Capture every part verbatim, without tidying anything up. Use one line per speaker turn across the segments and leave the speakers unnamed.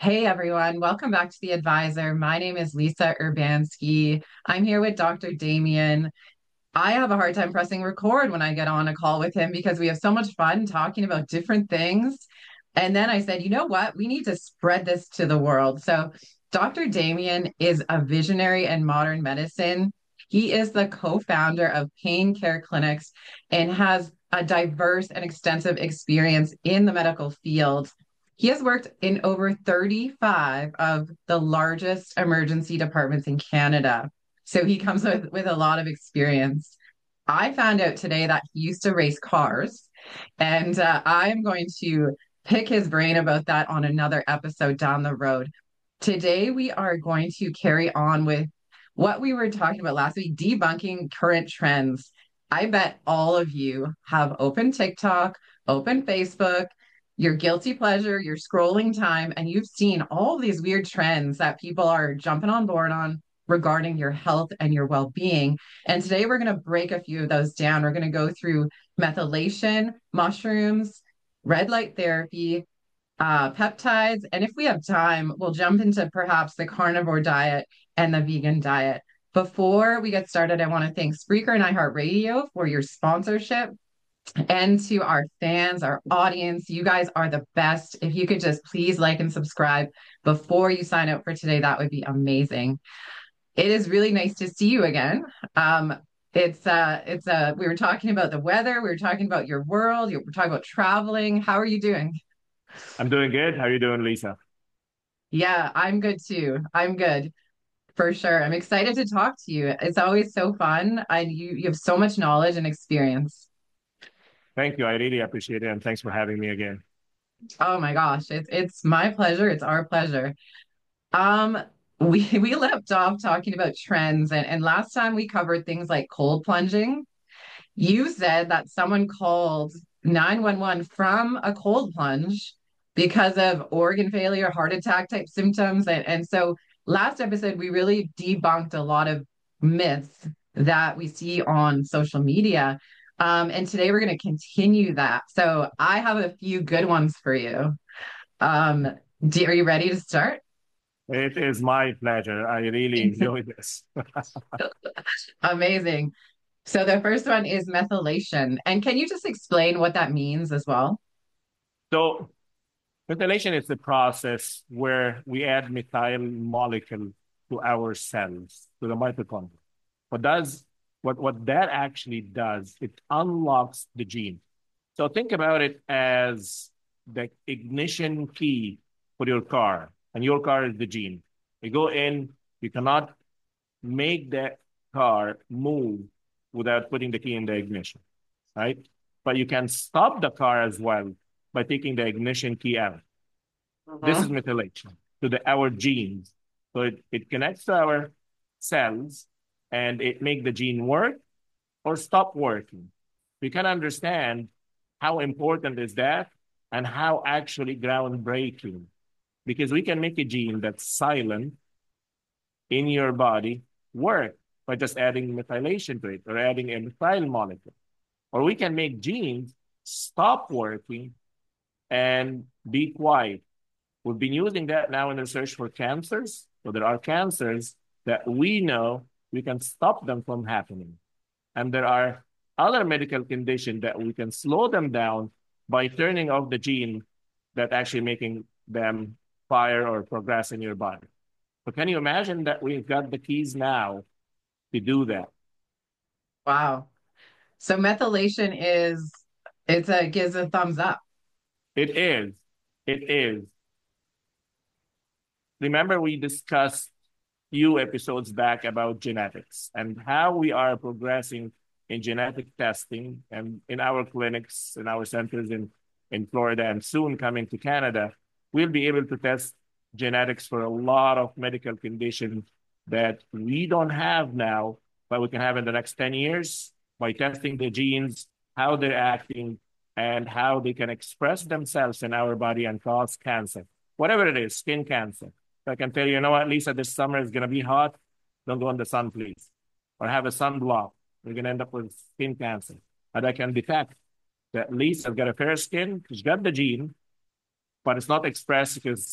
Hey everyone, welcome back to The Advisor. My name is Lisa Urbanski. I'm here with Doctor Damien. I have a hard time pressing record when I get on a call with him because we have so much fun talking about different things. And then I said, you know what? We need to spread this to the world. So, Doctor Damien is a visionary in modern medicine. He is the co founder of Pain Care Clinics and has a diverse and extensive experience in the medical field. He has worked in over thirty-five of the largest emergency departments in Canada. So he comes with, with a lot of experience. I found out today that he used to race cars, and uh, I'm going to pick his brain about that on another episode down the road. Today, we are going to carry on with what we were talking about last week, debunking current trends. I bet all of you have open TikTok, open Facebook, your guilty pleasure, your scrolling time, and you've seen all these weird trends that people are jumping on board on regarding your health and your well-being. And today we're going to break a few of those down. We're going to go through methylation, mushrooms, red light therapy, uh, peptides. And if we have time, we'll jump into perhaps the carnivore diet and the vegan diet. Before we get started, I want to thank Spreaker and iHeartRadio for your sponsorship. And to our fans, our audience, you guys are the best. If you could just please like and subscribe before you sign up for today, that would be amazing. It is really nice to see you again. Um, it's uh, it's uh, we were talking about the weather, we were talking about your world, you were talking about traveling. How are you doing?
I'm doing good. How are you doing, Lisa?
Yeah, I'm good too. I'm good for sure. I'm excited to talk to you. It's always so fun. I you you have so much knowledge and experience.
Thank you. I really appreciate it. And thanks for having me again.
Oh my gosh, it's it's my pleasure. It's our pleasure. Um, we we left off talking about trends, and, and last time we covered things like cold plunging. You said that someone called nine one one from a cold plunge because of organ failure, heart attack type symptoms. And, and so last episode, we really debunked a lot of myths that we see on social media. Um, and today we're going to continue that. So I have a few good ones for you. Um, do, are you ready to start?
It is my pleasure. I really enjoy this.
Amazing. So the first one is methylation. And can you just explain what that means as well?
So, methylation is the process where we add methyl molecule to our cells, to the mitochondria. What does what what that actually does, it unlocks the gene. So think about it as the ignition key for your car, and your car is the gene. You go in, you cannot make that car move without putting the key in the ignition, right? But you can stop the car as well by taking the ignition key out. This is
Mhm.
methylation to the our genes. So it, it connects to our cells and it make the gene work or stop working. We can understand how important is that and how actually groundbreaking because we can make a gene that's silent in your body work by just adding methylation to it or adding a methyl molecule. Or we can make genes stop working and be quiet. We've been using that now in research for cancers. So there are cancers that we know we can stop them from happening. And there are other medical conditions that we can slow them down by turning off the gene that actually making them fire or progress in your body. So can you imagine that we've got the keys now to do that?
Wow. So methylation is it's a gives a thumbs up.
It is. It is. Remember, we discussed few episodes back about genetics and how we are progressing in genetic testing and in our clinics, in our centers in, in Florida and soon coming to Canada, we'll be able to test genetics for a lot of medical conditions that we don't have now, but we can have in the next ten years by testing the genes, how they're acting, and how they can express themselves in our body and cause cancer, whatever it is, skin cancer. I can tell you, you know what, Lisa, this summer is going to be hot. Don't go in the sun, please. Or have a sunblock. You're going to end up with skin cancer. And I can detect that Lisa's got a fair skin. She's got the gene, but it's not expressed because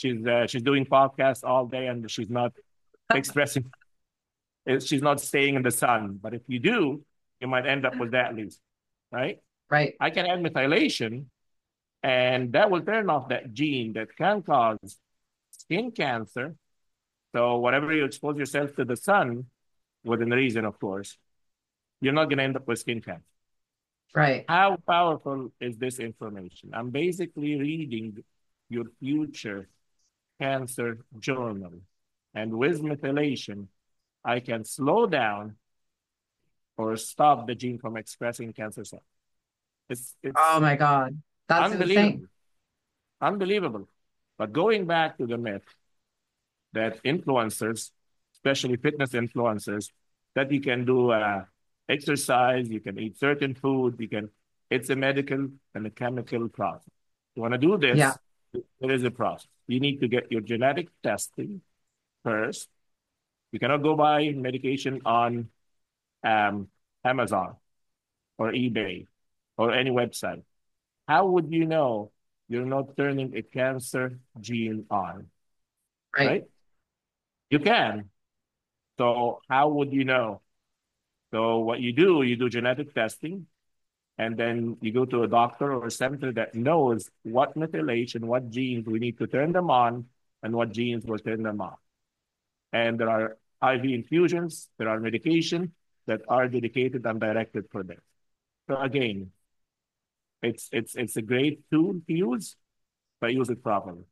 she's uh, she's doing podcasts all day and she's not expressing, she's not staying in the sun. But if you do, you might end up with that lesion, right?
Right.
I can add methylation, and that will turn off that gene that can cause skin cancer. So whatever you expose yourself to the sun, within reason, of course, you're not going to end up with skin cancer.
Right.
How powerful is this information? I'm basically reading your future cancer journal. And with methylation, I can slow down or stop the gene from expressing cancer cells. It's,
Oh
it's
my God. That's insane.
unbelievable. Unbelievable. But going back to the myth that influencers, especially fitness influencers, that you can do uh, exercise, you can eat certain food, you can, it's a medical and a chemical process. You want to do
Yeah.
this, there is a process. You need to get your genetic testing first. You cannot go buy medication on um, Amazon or eBay or any website. How would you know you're not turning a cancer gene on,
Right.
right? You can. So how would you know? So what you do, you do genetic testing, and then you go to a doctor or a center that knows what methylation, what genes we need to turn them on, and what genes will turn them off. And there are I V infusions, there are medication that are dedicated and directed for this. So again, it's it's it's a great tool to use, but use it properly.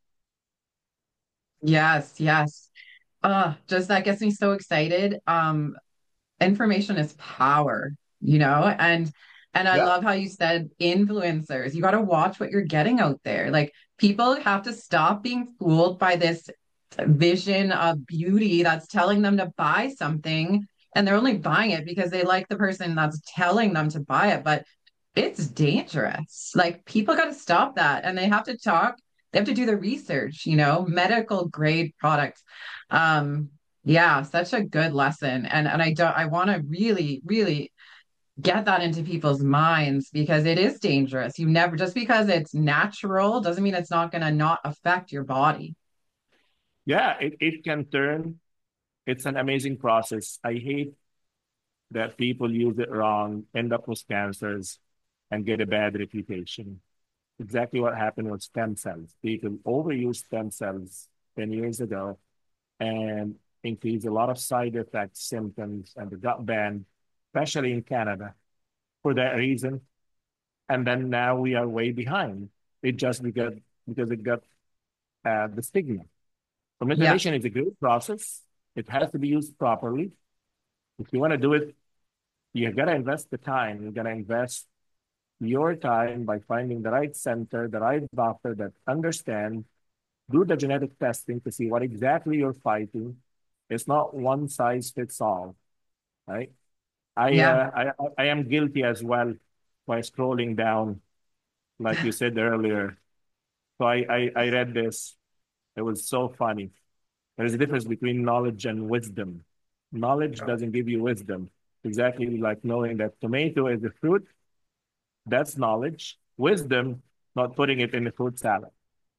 Yes, yes. Uh, just that gets me so excited. Um, information is power, you know, and and I
Yeah.
love how you said influencers. You got to watch what you're getting out there. Like people have to stop being fooled by this vision of beauty that's telling them to buy something and they're only buying it because they like the person that's telling them to buy it, but it's dangerous. Like people got to stop that and they have to talk, they have to do the research, you know, medical grade products. Um yeah, such a good lesson. And and I don't I want to really, really get that into people's minds because it is dangerous. You never just because it's natural doesn't mean it's not going to not affect your body.
Yeah, it, it can turn. It's an amazing process. I hate that people use it wrong, end up with cancers, and get a bad reputation. Exactly what happened with stem cells. People overuse stem cells ten years ago and increased a lot of side effects, symptoms, and they got banned, especially in Canada for that reason. And then now we are way behind. It just because because it got uh, the stigma. So
Yeah.
methylation is a good process. It has to be used properly. If you want to do it, you got to invest the time. You got to invest your time by finding the right center, the right doctor that understands, do the genetic testing to see what exactly you're fighting. It's not one size fits all, right? I
Yeah.
uh, I I am guilty as well by scrolling down, like you said earlier. So I I, I read this. It was so funny. There's a difference between knowledge and wisdom. Knowledge doesn't give you wisdom. Exactly like knowing that tomato is a fruit, that's knowledge. Wisdom, not putting it in the fruit salad.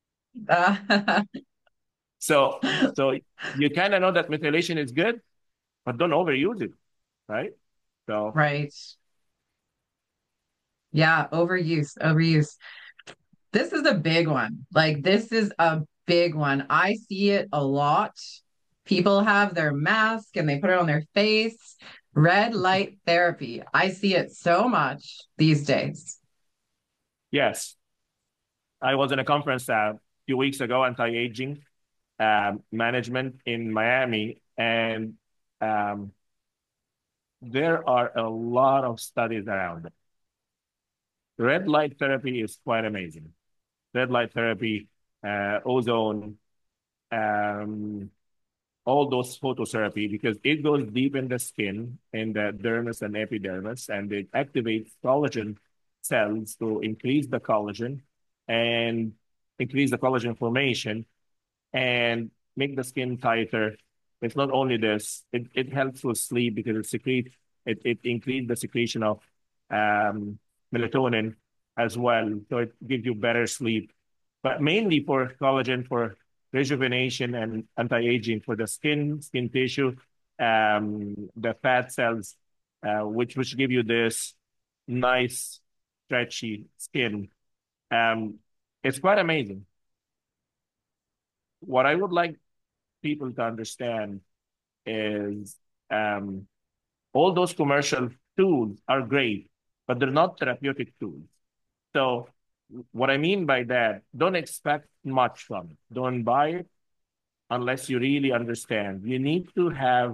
Uh,
So, so you kind of know that methylation is good, but don't overuse it, right? So,
right. Yeah, overuse, overuse. This is a big one. Like this is a big one. I see it a lot. People have their mask and they put it on their face. Red light therapy. I see it so much these days.
yes, I was in a conference uh, a few weeks ago, anti-aging um, management in Miami, and um, there are a lot of studies around it. Red light therapy is quite amazing. Red light therapy, uh, ozone, um, all those phototherapy because it goes deep in the skin, in the dermis and epidermis, and it activates collagen cells to increase the collagen and increase the collagen formation and make the skin tighter. It's not only this, it, it helps with sleep because it secretes, it, it increases the secretion of um, melatonin as well. So it gives you better sleep, but mainly for collagen for rejuvenation and anti-aging for the skin, skin tissue, um, the fat cells, uh, which which give you this nice, stretchy skin. Um, it's quite amazing. What I would like people to understand is um, all those commercial tools are great, but they're not therapeutic tools. So what I mean by that, don't expect much from it. Don't buy it unless you really understand. You need to have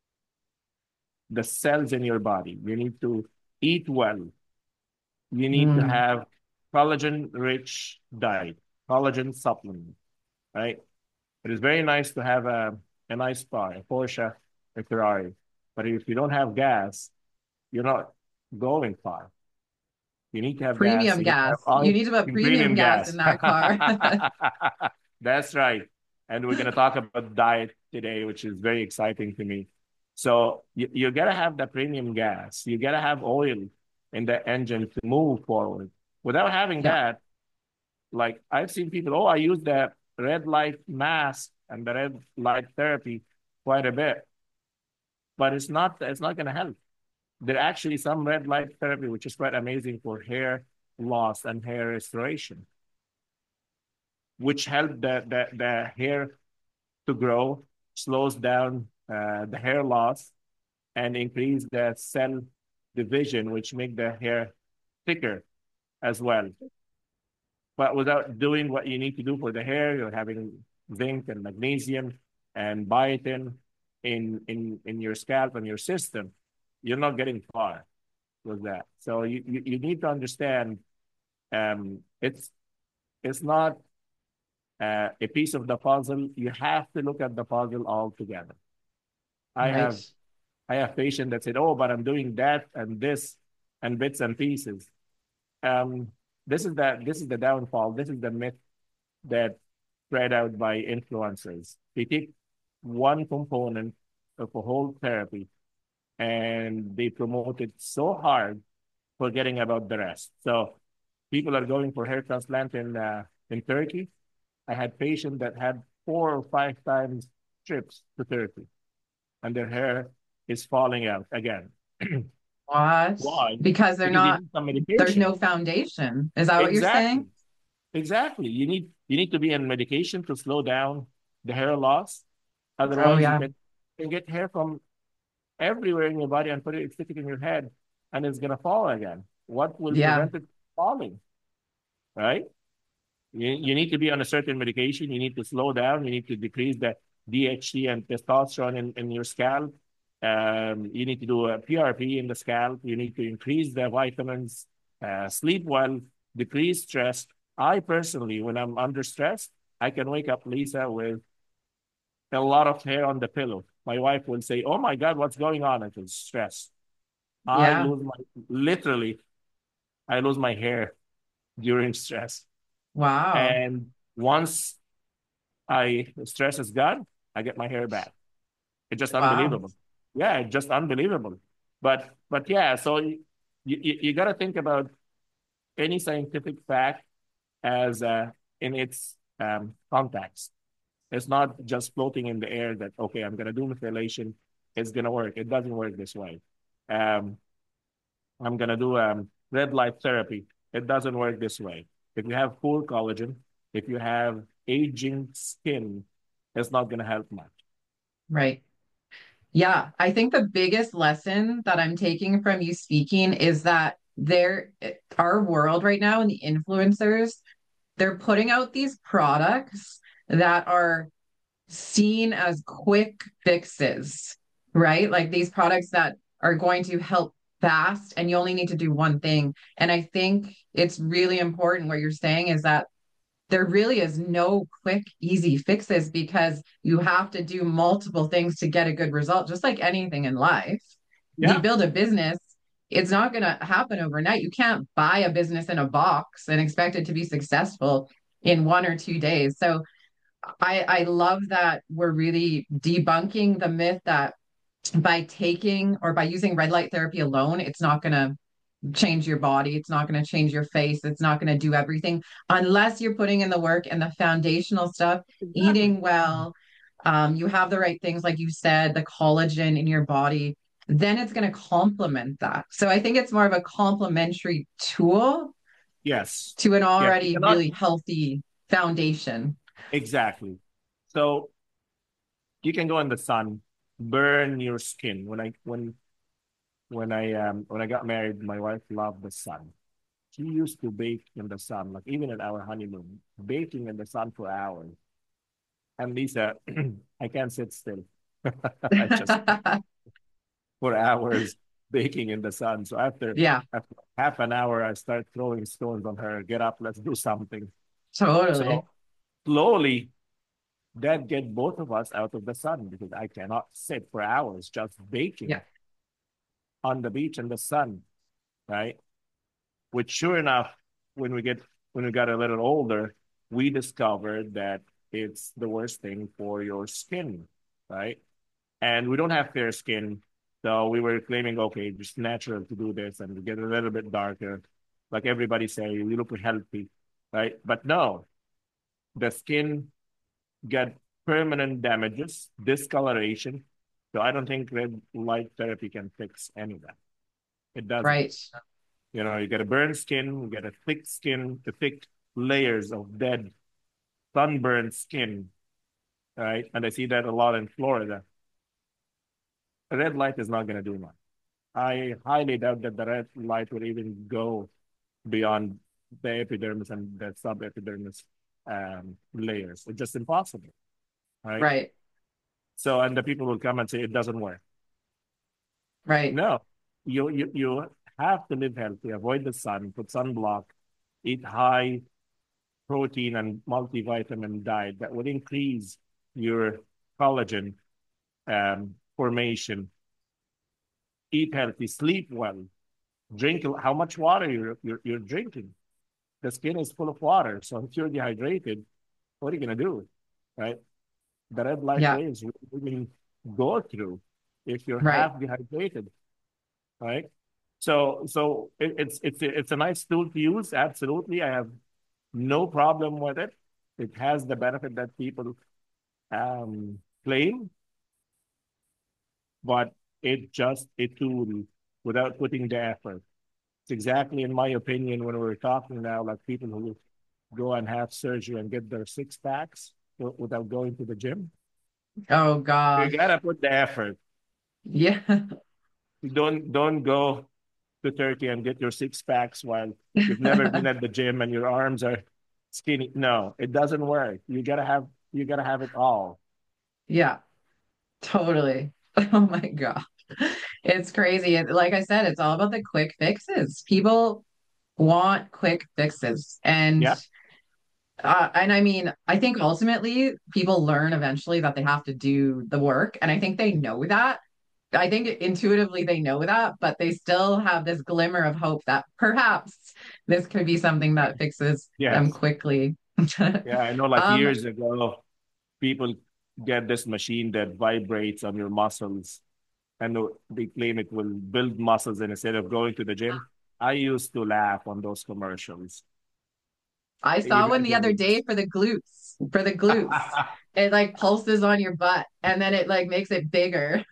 the cells in your body. You need to eat well. You need to
Mm.
have collagen-rich diet, collagen supplement, right? It is very nice to have a, a nice car, a Porsche, a Ferrari. But if you don't have gas, you're not going far. You need to have gas.
Premium
You need to have
gas. You
oil
need to put
and
premium
premium
gas
gas.
in that car.
That's right. And we're going to talk about diet today, which is very exciting to me. So you, you got to have the premium gas. You got to have oil in the engine to move forward. Without having
Yeah,
that, like I've seen people, oh, I use the red light mask and the red light therapy quite a bit, but it's not it's not going to help. There are actually some red light therapy, which is quite amazing for hair loss and hair restoration, which help the, the, the hair to grow, slows down uh, the hair loss, and increase the cell division, which make the hair thicker as well. But without doing what you need to do for the hair, you're having zinc and magnesium and biotin in, in, in your scalp and your system, you're not getting far with that. So you, you, you need to understand um, it's it's not uh, a piece of the puzzle. You have to look at the puzzle all together. I
right.
have I have patients that said, "Oh, but I'm doing that and this and bits and pieces." Um, this is that this is the downfall. This is the myth that spread out by influencers. They take one component of a whole therapy and they promote it so hard, forgetting about the rest. So people are going for hair transplant in uh, in Turkey. I had patients that had four or five times trips to Turkey, and their hair is falling out again.
What?
Why?
Because they're
Because you
not,
need some
there's
medication.
no foundation. Is that what you're
Exactly.
saying?
Exactly. You need you need to be on medication to slow down the hair loss.
Oh,
Otherwise, you
yeah.
can, you can get hair from everywhere in your body and put it stick it in your head, and it's gonna fall again. What will
Yeah.
prevent it falling? Right? You, you need to be on a certain medication. You need to slow down. You need to decrease the D H T and testosterone in, in your scalp. Um, you need to do a P R P in the scalp. You need to increase the vitamins, uh, sleep well, decrease stress. I personally, when I'm under stress, I can wake up, Lisa, with a lot of hair on the pillow. My wife will say, "Oh my God, what's going on?" I feel stress. I
Yeah.
lose my, literally, I lose my hair during stress.
Wow.
And once I stress is gone, I get my hair back. It's just
Wow.
unbelievable. Yeah, it's just unbelievable. But but yeah, so you you, you got to think about any scientific fact as uh, in its um, context. It's not just floating in the air that okay, I'm gonna do methylation, it's gonna work. It doesn't work this way. Um, I'm gonna do um, red light therapy. It doesn't work this way. If you have poor collagen, if you have aging skin, it's not gonna help much.
Right. Yeah. I think the biggest lesson that I'm taking from you speaking is that there, our world right now and the influencers, they're putting out these products that are seen as quick fixes, right? Like these products that are going to help fast and you only need to do one thing. And I think it's really important what you're saying is that there really is no quick, easy fixes because you have to do multiple things to get a good result, just like anything in life. You
Yeah,
build a business, it's not going to happen overnight. You can't buy a business in a box and expect it to be successful in one or two days. So I, I love that we're really debunking the myth that by taking or by using red light therapy alone, it's not going to change your body. It's not going to change your face. It's not going to do everything unless you're putting in the work and the foundational stuff,
Exactly.
eating well. Um, you have the right things, like you said, the collagen in your body. Then it's going to complement that. So I think it's more of a complementary tool
Yes.
to an
Yes. You
already
cannot
really healthy foundation.
exactly. So you can go in the sun, burn your skin. When I when when I um when I got married, my wife loved the sun. She used to bake in the sun, like even in our honeymoon, baking in the sun for hours. And Lisa, I can't sit still. I just for hours baking in the sun. So after
Yeah,
after half an hour, I start throwing stones on her. Get up, let's do something.
totally.
So slowly, that get both of us out of the sun because I cannot sit for hours just baking
Yeah,
on the beach in the sun, right? Which sure enough, when we get when we got a little older, we discovered that it's the worst thing for your skin, right? And we don't have fair skin, so we were claiming, okay, just natural to do this and get a little bit darker, like everybody say, we look healthy, right? But no, the skin get permanent damages, discoloration. So I don't think red light therapy can fix any of that. It doesn't.
right.
You know, you get a burned skin, you get a thick skin, the thick layers of dead, sunburned skin, right? And I see that a lot in Florida. A red light is not going to do much. I highly doubt that the red light will even go beyond the epidermis and the subepidermis um, layers. It's just impossible, right?
Right,
So, and the people will come and say it doesn't work.
right.
No, you you you have to live healthy, avoid the sun, put sunblock, eat high protein and multivitamin diet that would increase your collagen um, formation. Eat healthy, sleep well, drink how much water you're, you're you're drinking. The skin is full of water, so if you're dehydrated, what are you gonna do, right? The red light
Yeah,
rays will even go through if you're
right.
half dehydrated, right? So so it, it's it's it's a nice tool to use. Absolutely, I have no problem with it. It has the benefit that people um, claim, but it just a tool without putting the effort. It's exactly, in my opinion, when we're talking now, like people who go and have surgery and get their six packs without going to the gym.
Oh
You
gosh.
gotta put the effort.
Yeah.
You don't don't go to Turkey and get your six packs while you've never been at the gym and your arms are skinny. No, it doesn't work. You gotta have you gotta have it all.
Yeah, totally. Oh my God. It's crazy. And like I said, it's all about the quick fixes. People want quick fixes. And
Yeah.
uh, and I mean, I think ultimately people learn eventually that they have to do the work. And I think they know that. I think intuitively they know that, but they still have this glimmer of hope that perhaps this could be something that fixes them
Yes.
quickly.
Yeah. I know like
Um,
years ago, people get this machine that vibrates on your muscles and they claim it will build muscles and instead of going to the gym. I used to laugh on those commercials.
I saw one the other
Imagine
day for the glutes, for the glutes. It like pulses on your butt and then it like makes it bigger.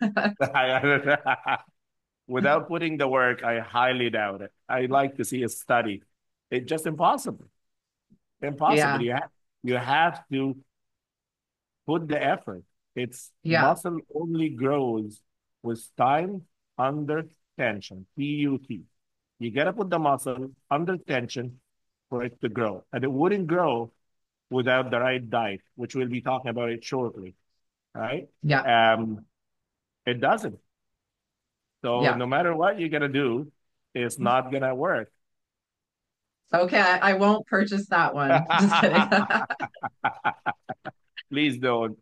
without putting the work, I highly doubt it. I like to see a study. It's just impossible. Impossible.
Yeah,
You have you have to put the effort. It's
yeah,
muscle only grows with time under tension. P U T. You gotta put the muscle under tension for it to grow. And it wouldn't grow without the right diet, which we'll be talking about it shortly. Right?
yeah,
Um, it doesn't. So
yeah.
no matter what you're gonna do, it's not gonna work.
Okay, I, I won't purchase that one. Just kidding.
Please don't.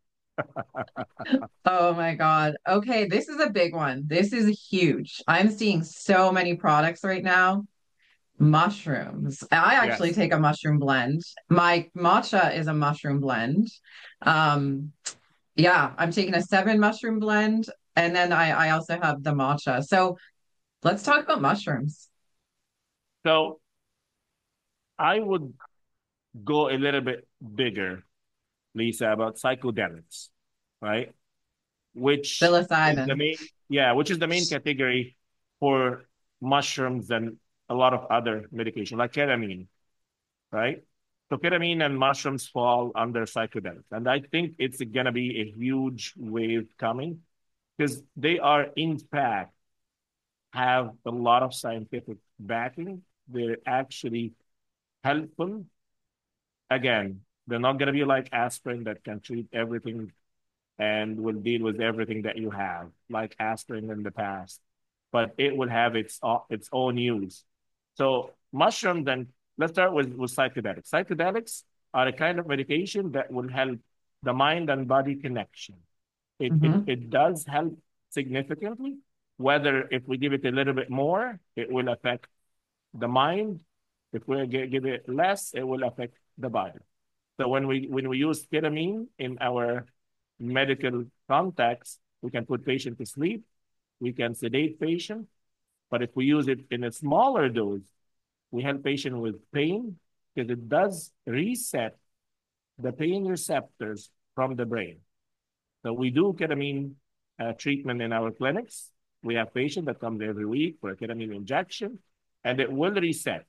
Oh my God. Okay, this is a big one. This is huge. I'm seeing so many products right now. Mushrooms. I actually
Yes.
take a mushroom blend. My matcha is a mushroom blend. Um, yeah, I'm taking a seven mushroom blend, and then I I also have the matcha. So let's talk about mushrooms.
So I would go a little bit bigger, Lisa, about psychedelics, right? Which is the
Psilocybin.
main, yeah, which is the main category for mushrooms and a lot of other medication, like ketamine, right? So ketamine and mushrooms fall under psychedelics. And I think it's going to be a huge wave coming because they are, in fact, have a lot of scientific backing. They're actually helpful. Again, they're not going to be like aspirin that can treat everything and will deal with everything that you have, like aspirin in the past. But it will have its its own use. So mushrooms, then let's start with, with psychedelics. Psychedelics are a kind of medication that will help the mind and body connection. It it
Hmm.
it does help significantly. Whether if we give it a little bit more, it will affect the mind. If we give it less, it will affect the body. So when we when we use ketamine in our medical context, we can put patient to sleep, we can sedate patient, but if we use it in a smaller dose, we help patient with pain because it does reset the pain receptors from the brain. So we do ketamine uh, treatment in our clinics. We have patients that come every week for a ketamine injection, and it will reset.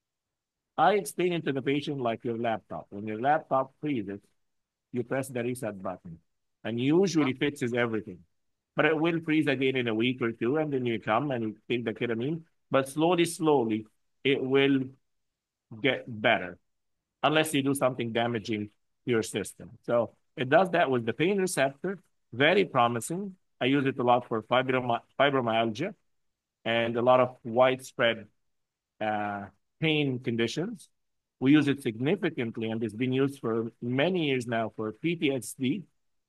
I explain it to the patient like your laptop. When your laptop freezes, you press the reset button and usually fixes everything. But it will freeze again in a week or two, and then you come and you take the ketamine. But slowly, slowly, it will get better unless you do something damaging to your system. So it does that with the pain receptor, very promising. I use it a lot for fibromy- fibromyalgia and a lot of widespread uh, pain conditions. We use it significantly, and it's been used for many years now for P T S D,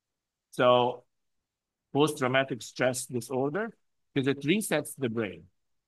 so post-traumatic stress disorder, because it resets the brain.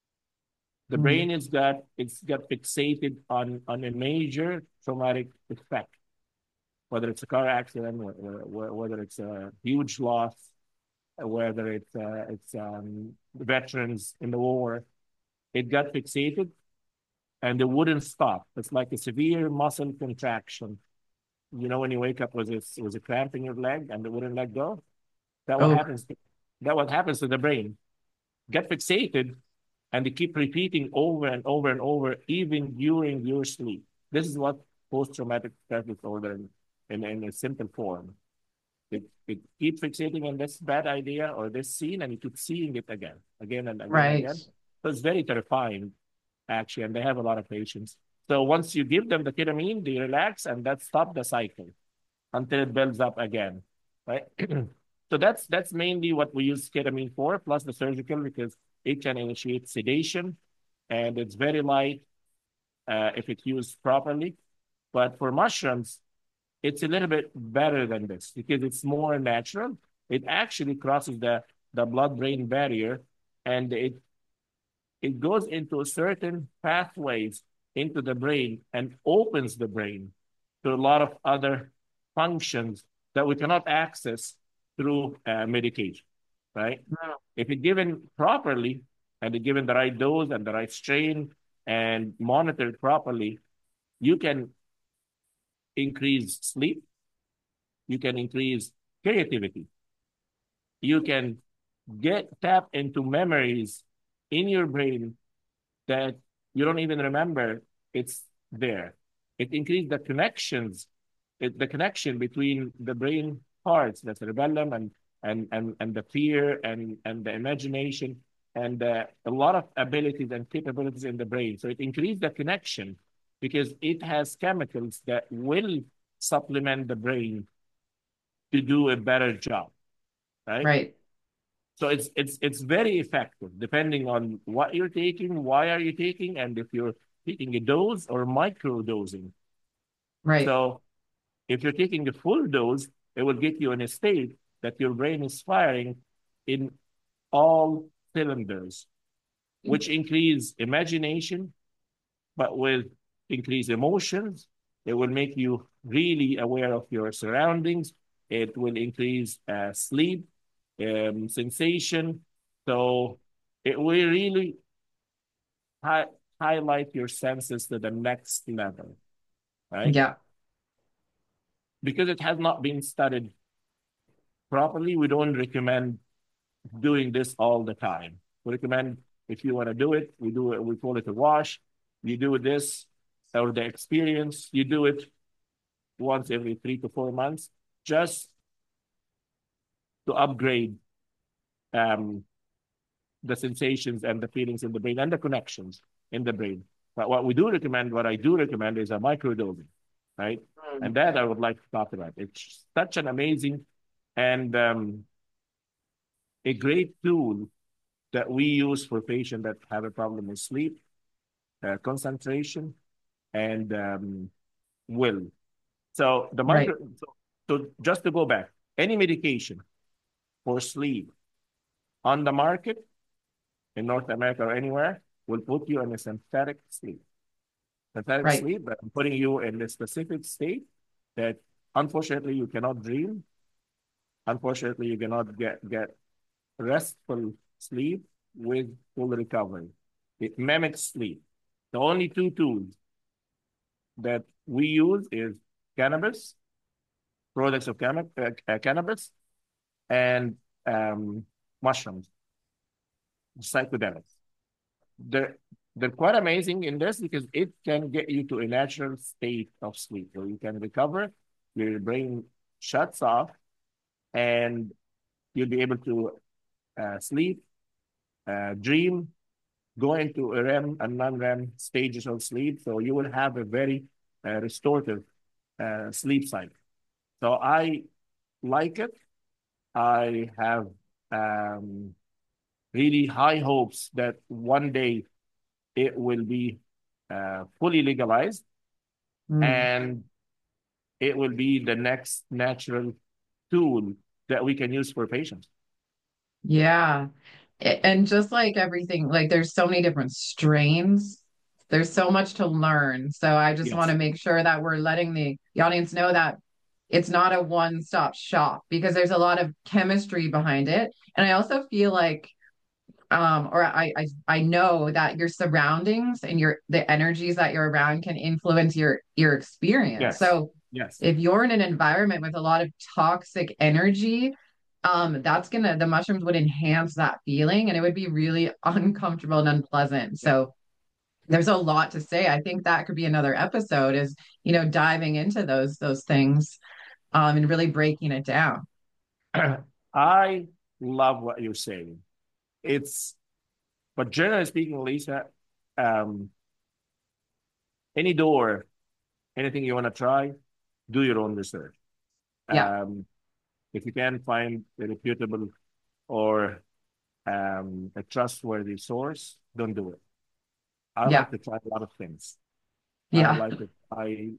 The
Mm.
brain is got it's got fixated on on a major traumatic effect, whether it's a car accident, whether it's a huge loss, whether it's uh, it's um, veterans in the war. It got fixated, and it wouldn't stop. It's like a severe muscle contraction. You know, when you wake up with a, with a cramp in your leg and it wouldn't let go? That what
Oh,
happens to, that what happens to the brain. Get fixated and they keep repeating over and over and over, even during your sleep. This is what post-traumatic stress disorder in, in, in a simple form. It, it keep fixating on this bad idea or this scene, and you keep seeing it again, again and again and
right.
again. So it's very terrifying, actually, and they have a lot of patients. So once you give them the ketamine, they relax, and that stops the cycle until it builds up again, right? So that's that's mainly what we use ketamine for, plus the surgical, because it can initiate sedation, and it's very light uh, if it's used properly. But for mushrooms, it's a little bit better than this because it's more natural. It actually crosses the the blood-brain barrier, and it it goes into certain pathways into the brain and opens the brain to a lot of other functions that we cannot access through uh, medication, right?
Mm.
If it's given properly and it's given the right dose and the right strain and monitored properly, you can increase sleep, you can increase creativity, you can get tap into memories in your brain that you don't even remember it's there. It increased the connections, it, the connection between the brain parts, the cerebellum and and and and the fear and and the imagination and uh, a lot of abilities and capabilities in the brain. So it increased the connection because it has chemicals that will supplement the brain to do a better job, right?
Right.
So it's it's it's very effective depending on what you're taking, why are you taking, and if you're taking a dose or micro dosing.
Right.
So if you're taking a full dose, it will get you in a state that your brain is firing in all cylinders, which increase imagination, but with increased emotions. It will make you really aware of your surroundings. It will increase uh, sleep, um, sensation. So it will really highlight your senses to the next level, right?
Yeah.
Because it has not been studied properly, we don't recommend doing this all the time. We recommend if you want to do it, we do it, we call it a wash. You do this or the experience, you do it once every three to four months, just to upgrade um, the sensations and the feelings in the brain and the connections in the brain. But what we do recommend, what I do recommend is a microdosing, right?
Mm.
And that I would like to talk about. It's such an amazing and um, a great tool that we use for patients that have a problem with sleep, uh, concentration, and um, will. So the
Right.
micro, so, so just to go back, any medication for sleep on the market in North America or anywhere will put you in a synthetic sleep. Synthetic
Right.
sleep, but putting you in a specific state that unfortunately you cannot dream. Unfortunately, you cannot get, get restful sleep with full recovery. It mimics sleep. The only two tools that we use is cannabis, products of canna- uh, uh, cannabis, and um, mushrooms, psychedelics. They're, they're quite amazing in this because it can get you to a natural state of sleep where you can recover, your brain shuts off, and you'll be able to uh, sleep, uh, dream, go into a REM and non-REM stages of sleep. So you will have a very uh, restorative uh, sleep cycle. So I like it. I have um, really high hopes that one day it will be uh, fully legalized
Mm.
and it will be the next natural tool that we can use for patients.
Yeah. A- And just like everything, like there's so many different strains. There's so much to learn. So I just want
Yes.
to make sure that we're letting the, the audience know that it's not a one-stop shop because there's a lot of chemistry behind it. And I also feel like um or I, I I know that your surroundings and your the energies that you're around can influence your your experience.
Yes.
So
Yes.
if you're in an environment with a lot of toxic energy, um, that's gonna the mushrooms would enhance that feeling and it would be really uncomfortable and unpleasant.
Yeah.
So there's a lot to say. I think that could be another episode is, you know, diving into those those things um and really breaking it down.
I love what you're saying. It's, but generally speaking, Lisa, um, any door, anything you want to try, do your own research.
Yeah,
Um, if you can find a reputable or um, a trustworthy source, don't do it. I
yeah,
like to try a lot of things. I
yeah,
like to try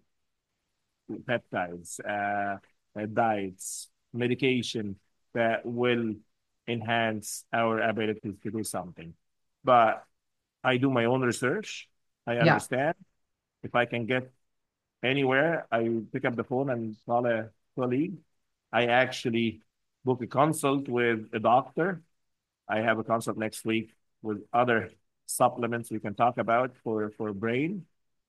peptides, uh, uh, diets, medication that will enhance our ability to do something. But I do my own research. I
yeah,
understand. If I can get anywhere, I pick up the phone and call a colleague. I actually book a consult with a doctor. I have a consult next week with other supplements we can talk about for, for brain.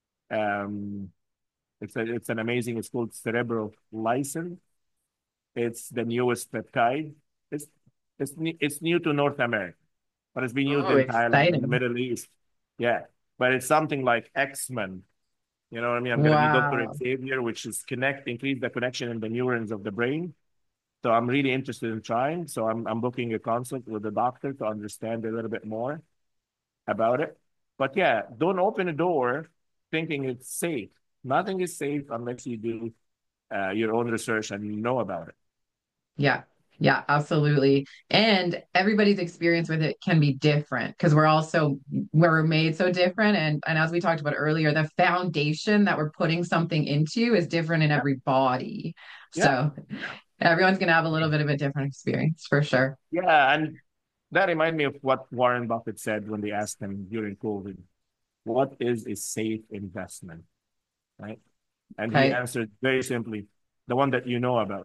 Um, it's a, it's an amazing. It's called Cerebral Lysin. It's the newest peptide. It's it's it's new to North America, but it's been used
oh,
in Thailand and the
exciting.
Middle East. Yeah, but it's something like X-Men. You know what I mean? I'm gonna be Doctor
Wow.
Xavier, which is connect, increase the connection in the neurons of the brain. So I'm really interested in trying. So I'm I'm booking a consult with the doctor to understand a little bit more about it. But yeah, don't open a door thinking it's safe. Nothing is safe unless you do uh, your own research and you know about it.
Yeah. Yeah, absolutely. And everybody's experience with it can be different because we're also we're made so different. And and as we talked about earlier, the foundation that we're putting something into is different in
Yeah,
every body.
yeah,
So everyone's gonna have a little bit of a different experience for sure.
yeah. And that reminded me of what Warren Buffett said when they asked him during COVID, what is a safe investment? Right? And he
Okay.
answered very simply, the one that you know about.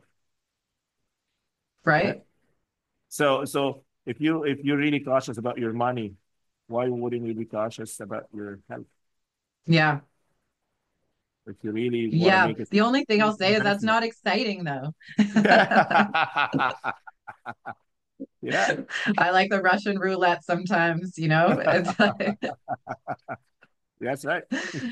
Right?
Right?
So so if you if you're really cautious about your money, why wouldn't you be cautious about your health
Yeah.
if you really want to
Yeah.
make it
The only thing I'll say is that's
investment?
not exciting though.
Yeah,
I like the Russian roulette sometimes, you know? It's like,
that's right.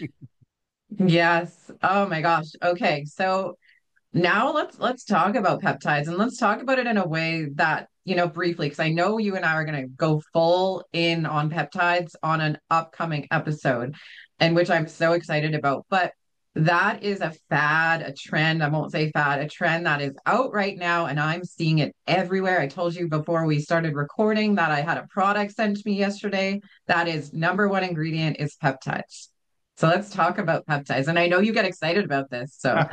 yes. Oh my gosh. Okay. So now let's let's talk about peptides and let's talk about it in a way that, you know, briefly, because I know you and I are going to go full in on peptides on an upcoming episode, and which I'm so excited about. But that is a fad, a trend. I won't say fad, a trend that is out right now, and I'm seeing it everywhere. I told you before we started recording that I had a product sent to me yesterday. That is number one ingredient is peptides. So let's talk about peptides. And I know you get excited about this. So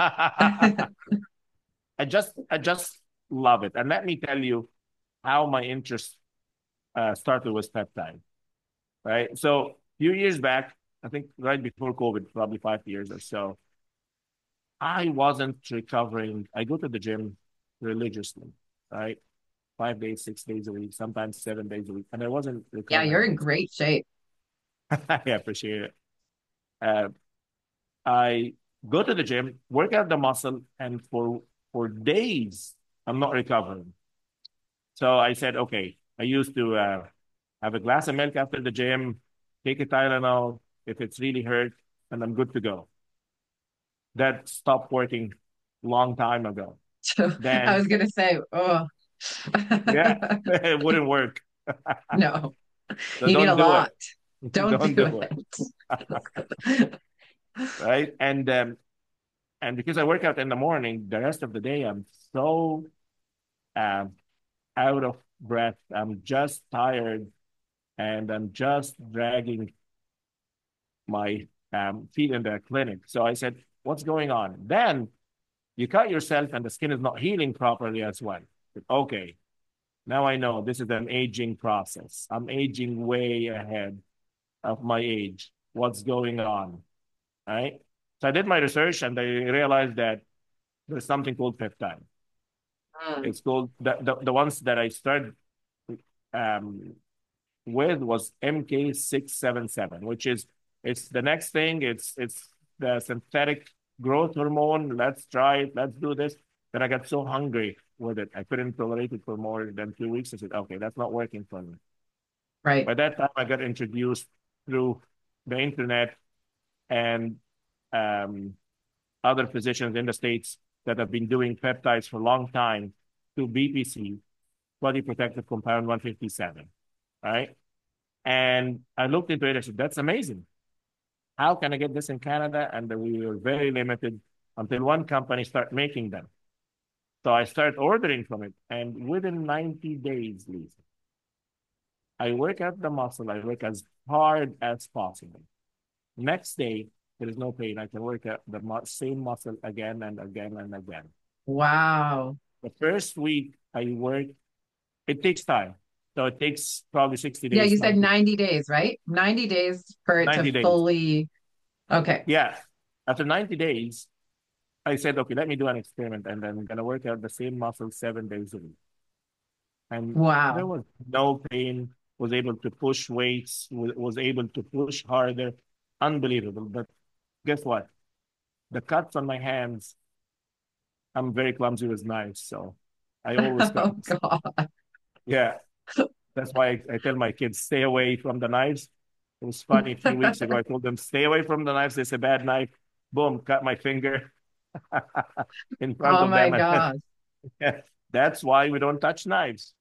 I just I just love it. And let me tell you how my interest uh, started with peptide, right? So a few years back, I think right before COVID, probably five years or so, I wasn't recovering. I go to the gym religiously, right? Five days, six days a week, sometimes seven days a week, and I wasn't
yeah, you're
recovering.
in great shape.
I appreciate it. Uh, I go to the gym, work out the muscle, and for for days, I'm not recovering. So I said, okay, I used to uh, have a glass of milk after the gym, take a Tylenol if it's really hurt, and I'm good to go. That stopped working long time ago.
I
Then,
was gonna say, oh
yeah, it wouldn't work.
no,
So
you need a
don't do
lot.
it.
Don't
Don't
do
do it.
it.
Right. And um, and because I work out in the morning, the rest of the day I'm so um, out of breath. I'm just tired and I'm just dragging my um, feet in the clinic. So I said, what's going on? Then you cut yourself and the skin is not healing properly as well. Okay, now I know this is an aging process. I'm aging way ahead of my age. What's going on? Right? So I did my research and I realized that there's something called peptide.
Mm.
It's called the, the, the ones that I started um, with was M K six seven seven, which is it's the next thing. It's it's the synthetic growth hormone. Let's try it. Let's do this. Then I got so hungry with it. I couldn't tolerate it for more than two weeks. I said, okay, that's not working for me.
Right.
By that time, I got introduced through the internet and um, other physicians in the States that have been doing peptides for a long time to B P C, body protective compound one fifty-seven, right? And I looked into it. I said, that's amazing. How can I get this in Canada? And we were very limited until one company started making them. So I started ordering from it. And within ninety days, Lisa, I work out the muscle. I work as hard as possible. Next day, there is no pain. I can work out the mu- same muscle again and again and again.
Wow.
The first week I work, it takes time. So it takes probably sixty
Yeah, you
days,
said
ninety,
ninety days, right? ninety days for it to
ninety days.
fully. Okay.
Yeah. After ninety days, I said, okay, let me do an experiment and then I'm going to work out the same muscle seven days a week. And there
Wow.
was no pain, was able to push weights, was, was able to push harder. Unbelievable. But guess what? The cuts on my hands, I'm very clumsy with knives. So I always cut.
Oh God.
Yeah. That's why I, I tell my kids, stay away from the knives. It was funny. A few weeks ago, I told them, stay away from the knives. It's a bad knife. Boom, cut my finger in front
Oh
of
my
them. And
gosh.
that's why we don't touch knives.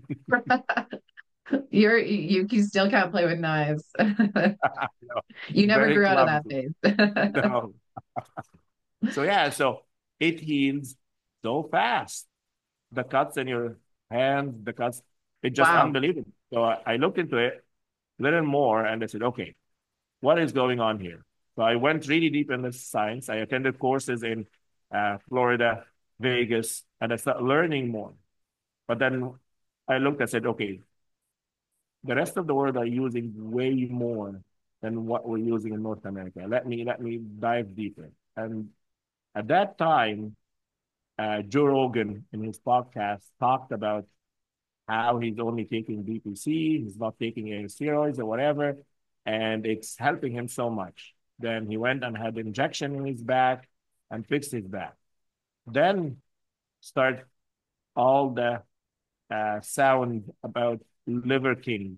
You're you you still can't play with knives.
No,
You never
very
grew out of that
clumsy.
phase.
No. So yeah, so it heals so fast. The cuts in your hands, the cuts, it's just
Wow.
unbelievable. So I, I looked into it a little more and I said, okay, what is going on here? So I went really deep in this science. I attended courses in uh, Florida, Vegas, and I started learning more. But then I looked, I said, okay, the rest of the world are using way more than what we're using in North America. Let me let me dive deeper. And at that time, uh, Joe Rogan in his podcast talked about how he's only taking B P C, he's not taking any steroids or whatever, and it's helping him so much. Then he went and had injection in his back and fixed his back. Then start all the uh, sound about Liver King.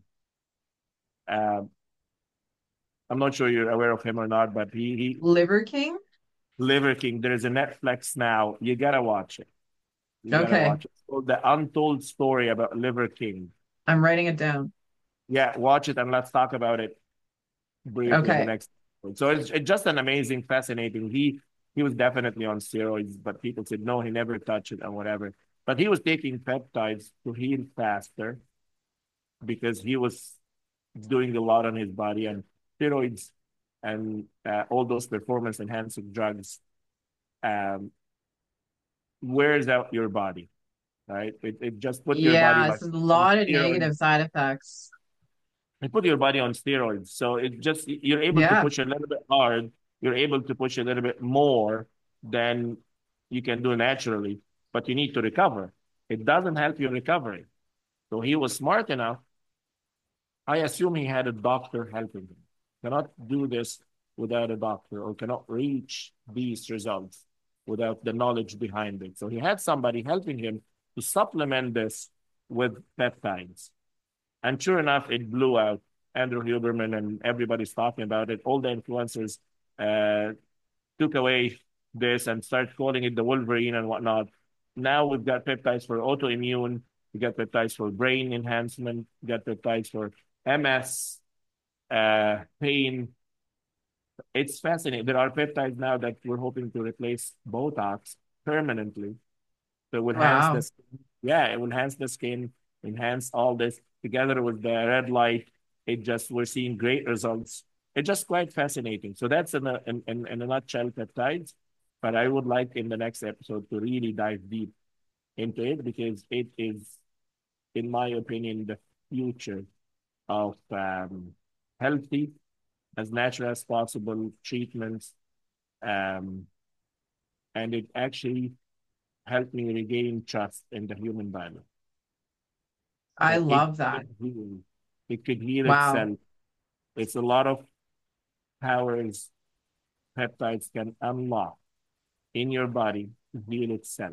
Uh, I'm not sure you're aware of him or not, but he, he
Liver King?
Liver King. There's a Netflix now. You gotta watch it. You gotta
Okay,
watch it. It's called The Untold Story about Liver King.
I'm writing it down.
Yeah, watch it and let's talk about it briefly in the
Okay.
next episode. So it's, it's just an amazing, fascinating. He he was definitely on steroids, but people said no, he never touched it and whatever. But he was taking peptides to heal faster because he was doing a lot on his body, and steroids and uh, all those performance enhancing drugs um, wears out your body, right? It, it just put your body
Yeah,
like
it's a
on
lot of
steroids.
negative side effects.
It put your body on steroids. So it just, you're able to
Yeah,
push a little bit hard. You're able to push a little bit more than you can do naturally, but you need to recover. It doesn't help your recovery. So he was smart enough. I assume he had a doctor helping him. Cannot do this without a doctor, or cannot reach these results without the knowledge behind it. So he had somebody helping him to supplement this with peptides. And sure enough, it blew out. Andrew Huberman and everybody's talking about it. All the influencers uh, took away this and started calling it the Wolverine and whatnot. Now we've got peptides for autoimmune. We got peptides for brain enhancement. We got peptides for M S, uh, pain. It's fascinating. There are peptides now that we're hoping to replace Botox permanently. So it will enhance the
wow.
skin. Yeah, it will enhance the skin, enhance all this together with the red light. It just, we're seeing great results. It's just quite fascinating. So that's in a, in, in, in a nutshell peptides. But I would like in the next episode to really dive deep into it because it is, in my opinion, the future of um, healthy, as natural as possible treatments. Um, and it actually helped me regain trust in the human body.
I
That it
love that.
could heal. It could heal
Wow.
itself. It's a lot of powers peptides can unlock in your body to heal itself.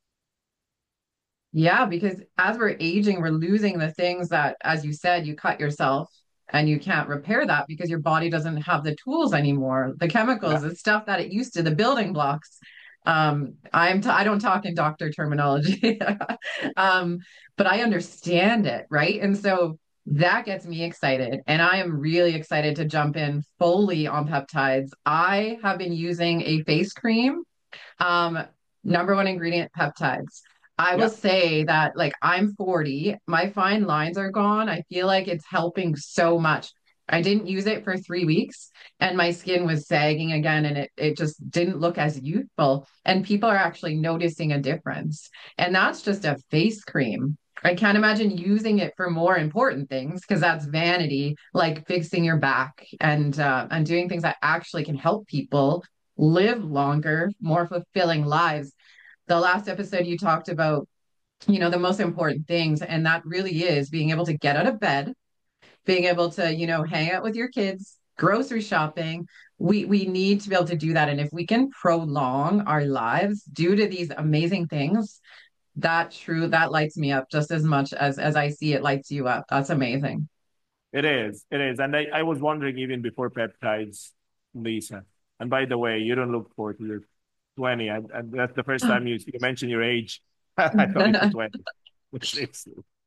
Yeah, because as we're aging, we're losing the things that, as you said, you cut yourself and you can't repair that because your body doesn't have the tools anymore, the chemicals,
Yeah,
the stuff that it used to, the building blocks. Um, I'm t I don't talk in doctor terminology, um, but I understand it, right? And so that gets me excited, and I am really excited to jump in fully on peptides. I have been using a face cream, um, number one ingredient, peptides. I will
yeah.
say that, like, I'm forty, my fine lines are gone. I feel like it's helping so much. I didn't use it for three weeks and my skin was sagging again and it, it just didn't look as youthful. And people are actually noticing a difference. And that's just a face cream. I can't imagine using it for more important things because that's vanity, like fixing your back and uh, and doing things that actually can help people live longer, more fulfilling lives. The last episode you talked about, you know, the most important things, and that really is being able to get out of bed, being able to, you know, hang out with your kids, grocery shopping. We we need to be able to do that. And if we can prolong our lives due to these amazing things, that true that lights me up just as much as as I see it lights you up. That's amazing.
It is. It is. And I, I was wondering even before peptides, Lisa. And by the way, you don't look forty. You're twenty. And, and that's the first time you, you mentioned your age. I thought you were
Oh
twenty, which is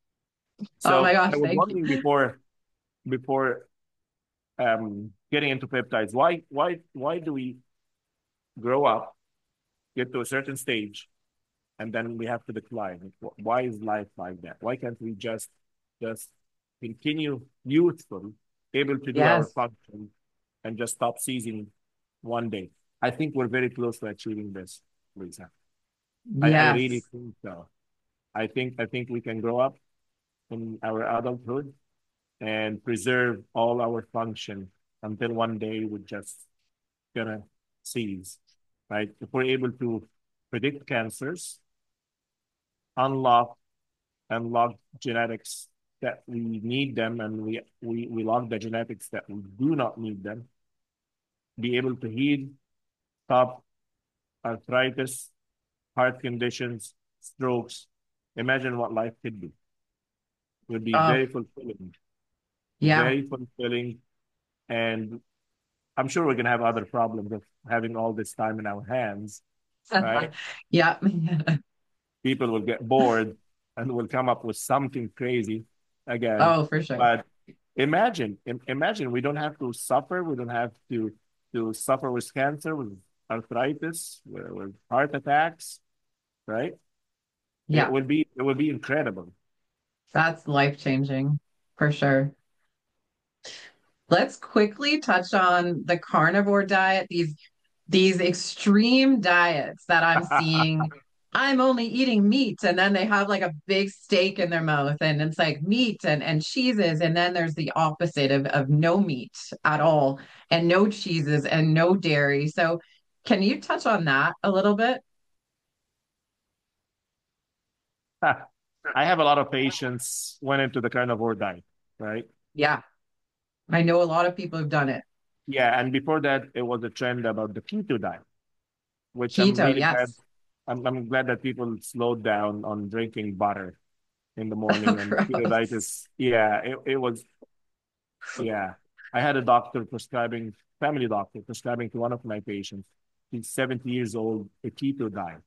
my
so I
gosh,
was
thank
wondering
you.
before before um getting into peptides, why why why do we grow up, get to a certain stage, and then we have to decline? Why is life like that? Why can't we just just continue youthful, able to do our
Yes.
function, and just stop seizing one day? I think we're very close to achieving this, Lisa. I, I really
Yes.
think so. I think I think we can grow up in our adulthood and preserve all our function until one day we're just gonna seize, right? If we're able to predict cancers, unlock and log genetics that we need them, and we we we log the genetics that we do not need them, be able to heal, stop arthritis, heart conditions, strokes. Imagine what life could be. It would be
Oh,
very fulfilling,
yeah.
very fulfilling. And I'm sure we're going to have other problems of having all this time in our hands, right?
Yeah.
People will get bored and will come up with something crazy again.
Oh, for sure.
But imagine, im- imagine we don't have to suffer. We don't have to to suffer with cancer, with arthritis, with, with heart attacks, right? It
Yeah.
would be it would be incredible.
That's life changing for sure. Let's quickly touch on the carnivore diet, these these extreme diets that I'm seeing. I'm only eating meat, and then they have like a big steak in their mouth, and it's like meat and, and cheeses, and then there's the opposite of, of no meat at all, and no cheeses and no dairy. So can you touch on that a little bit?
I have a lot of patients went into the carnivore diet, right?
Yeah, I know a lot of people have done it.
Yeah, and before that, it was a trend about the keto diet, which I'm
Keto,
really glad.
yes.
I'm, I'm glad that people slowed down on drinking butter in the
Oh,
morning, and the keto diet
gross.
is, yeah, it, it was, yeah. I had a doctor prescribing, family doctor prescribing to one of my patients. She's seventy years old, a keto diet,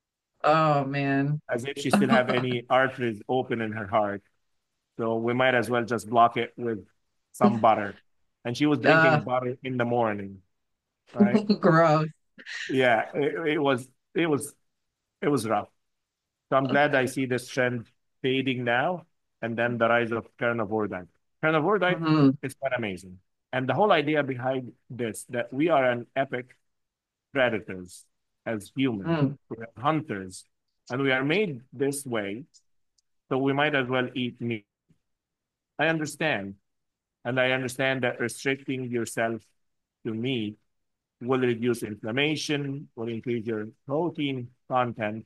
Oh man.
as if she still have any arteries open in her heart. So we might as well just block it with some butter. And she was
Uh,
drinking butter in the morning, right?
gross.
Yeah, it, it was it was it was rough. So I'm glad I see this trend fading now, and then the rise of carnivore diet. Carnivore diet
Mhm.
is quite amazing. And the whole idea behind this, that we are an epic predators as humans.
Mm.
We're hunters, and we are made this way, so we might as well eat meat. I understand. And I understand that restricting yourself to meat will reduce inflammation, will increase your protein content,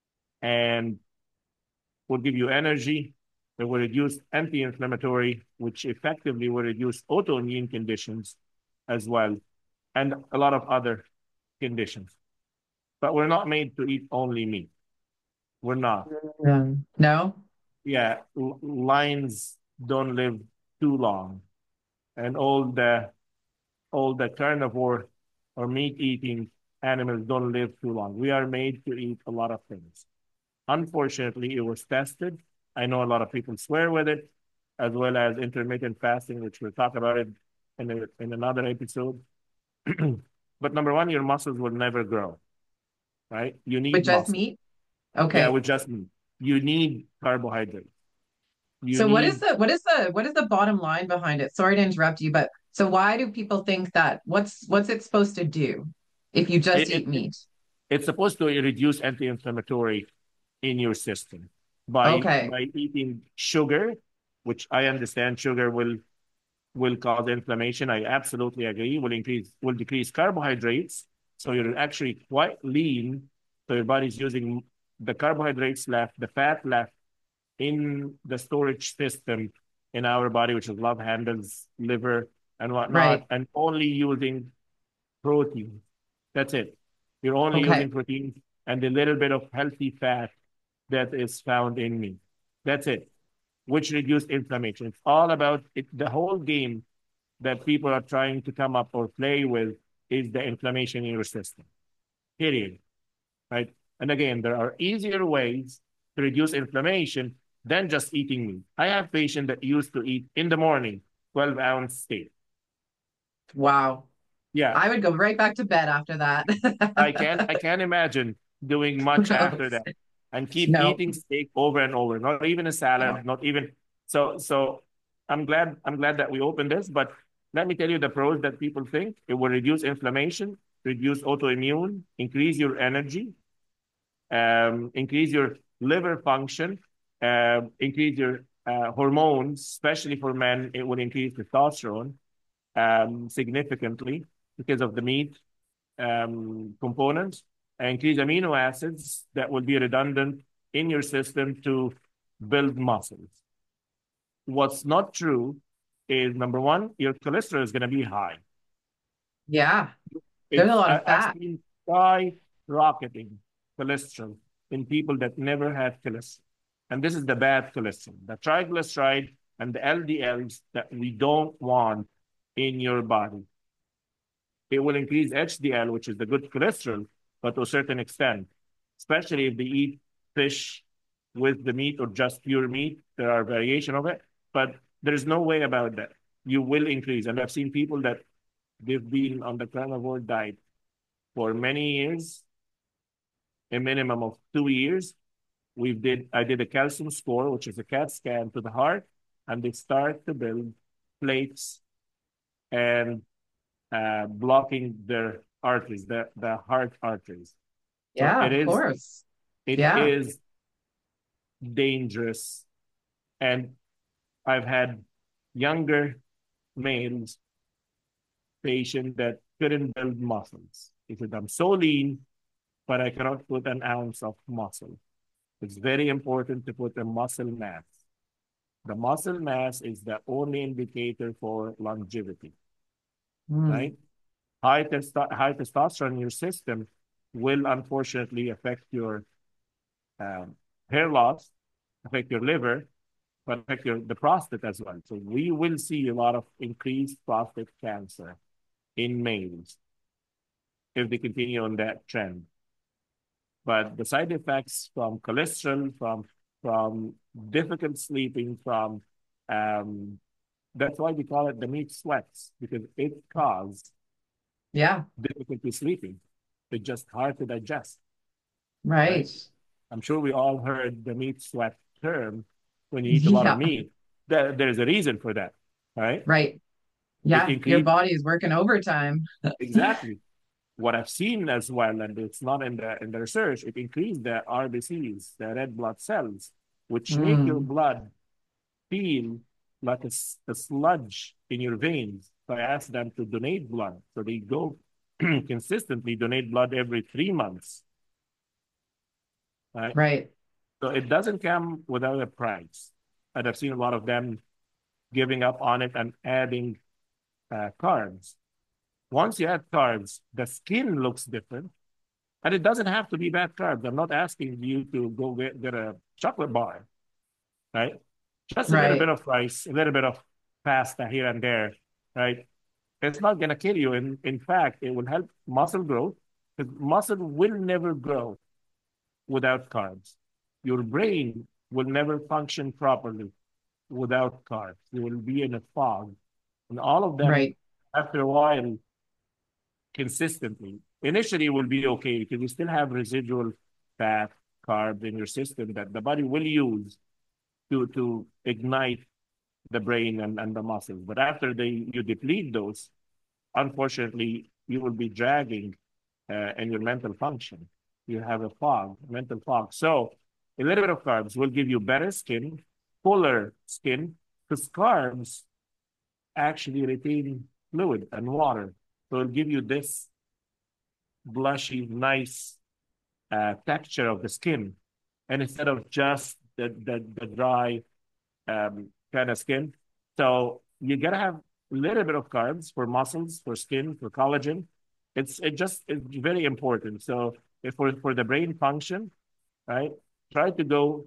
and will give you energy. It will reduce anti-inflammatory, which effectively will reduce autoimmune conditions as well, and a lot of other conditions. But we're not made to eat only meat. We're not.
Yeah. No?
Yeah, lions don't live too long, and all the all the carnivore or meat eating animals don't live too long. We are made to eat a lot of things. Unfortunately, it was tested. I know a lot of people swear with it, as well as intermittent fasting, which we'll talk about it in, a, in another episode. But number one, your muscles will never grow, right? You
With
need
just
muscle.
meat?
Yeah,
Okay.
with just meat. You need carbohydrates. You
So what is
need
the what is the what is the bottom line behind it? Sorry to interrupt you, but so why do people think that? What's what's it supposed to do if you just
it,
eat
it,
meat?
it's supposed to reduce anti-inflammatory in your system by
Okay.
by eating sugar, which I understand sugar will will cause inflammation. I absolutely agree. Will increase will decrease carbohydrates, so you're actually quite lean. So your body's using the carbohydrates left, the fat left in the storage system in our body, which is love handles, liver, and whatnot,
Right.
and only using protein. That's it. You're only
Okay.
using protein and a little bit of healthy fat that is found in meat. That's it, which reduce inflammation. It's all about it. The whole game that people are trying to come up or play with is the inflammation in your system, period. Right? And again, there are easier ways to reduce inflammation than just eating meat. I have patients that used to eat in the morning twelve ounce steak.
Wow.
Yeah,
I would go right back to bed after that.
I can't I can't imagine doing much after
Gross.
that and keep
No.
eating steak over and over, not even a salad, not even so so I'm glad I'm glad that we opened this, but let me tell you the pros that people think. It will reduce inflammation, reduce autoimmune, increase your energy, um, increase your liver function, uh, increase your uh, hormones, especially for men. It will increase testosterone um, significantly because of the meat um, components, and increase amino acids that will be redundant in your system to build muscles. What's not true is number one, your cholesterol is going to be high.
Yeah. There's a
It's
lot
I,
of
I've
fat.
seen skyrocketing cholesterol in people that never had cholesterol. And this is the bad cholesterol, the triglyceride and the L D Ls that we don't want in your body. It will increase H D L, which is the good cholesterol, but to a certain extent, especially if they eat fish with the meat or just pure meat. There are variation of it, but there's no way about that. You will increase. And I've seen people that they've been on the carnivore diet for many years, a minimum of two years. We did I did a calcium score, which is a CAT scan to the heart, and they start to build plates and uh, blocking their arteries, the, the heart arteries. So
Yeah,
it
of
is
course.
it
Yeah.
is dangerous. And I've had younger males patient that couldn't build muscles. He said, I'm so lean, but I cannot put an ounce of muscle. It's very important to put a muscle mass. The muscle mass is the only indicator for longevity,
Mm.
right? High, testo- high testosterone in your system will unfortunately affect your um, hair loss, affect your liver, but affect your, the prostate as well. So we will see a lot of increased prostate cancer in males if they continue on that trend. But the side effects from cholesterol, from from difficult sleeping, from um, that's why we call it the meat sweats because it causes
Yeah.
difficulty sleeping. It's just hard to digest, right?
Right.
I'm sure we all heard the meat sweat term when you eat a lot of
Yeah.
meat. There, there's a reason for that, right?
Right.
It
Yeah. Your
increases
body is working overtime.
exactly what I've seen as well, and it's not in the in the research. It increased the R B Cs, the red blood cells, which make your
Mm.
blood feel like a, a sludge in your veins. So I asked them to donate blood. So they go consistently donate blood every three months. Right?
Right.
So it doesn't come without a price. And I've seen a lot of them giving up on it and adding uh, carbs. Once you add carbs, the skin looks different. And it doesn't have to be bad carbs. I'm not asking you to go get, get a chocolate bar, right? Just a little bit
Right.
of rice, a little bit of pasta here and there, right? It's not going to kill you. In, in fact, it will help muscle growth because muscle will never grow without carbs. Your brain will never function properly without carbs. You will be in a fog. And all of them,
Right.
after a while, consistently, initially will be okay because you still have residual fat, carbs in your system that the body will use to, to ignite the brain and, and the muscles. But after they you deplete those, unfortunately, you will be dragging uh, in your mental function. You have a fog, mental fog. So a little bit of carbs will give you better skin, fuller skin, because carbs actually retain fluid and water. So it'll give you this blushy, nice uh, texture of the skin. And instead of just the, the, the dry um, kind of skin. So you gotta have a little bit of carbs for muscles, for skin, for collagen. It's it just it's very important. So if for for the brain function, right? Try to go,